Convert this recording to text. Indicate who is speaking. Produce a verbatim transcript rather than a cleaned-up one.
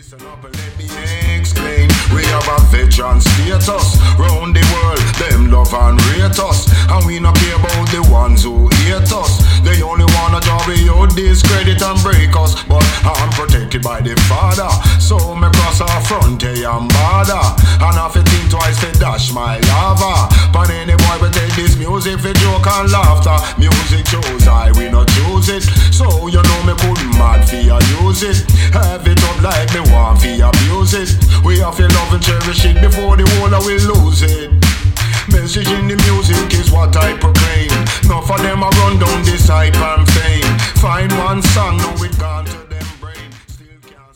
Speaker 1: Listen up and let me explain. We have a veteran status round the world. Them love and rate us, and we not care about the ones who hate us. They only wanna draw we out, discredit and break us. But I'm protected by the Father, so me cross our frontier and border. And if you think twice, they dash my lava. But any boy will take this music for joke and laughter. Music chose I, we not choose it. So you know me couldn't mad for you use it. Have it up like me want for abuse it. We have to love and cherish it before the whole I will lose it. Message in the music is what I proclaim. Enough of them a run down this hype and fame. Find one song, now it gone to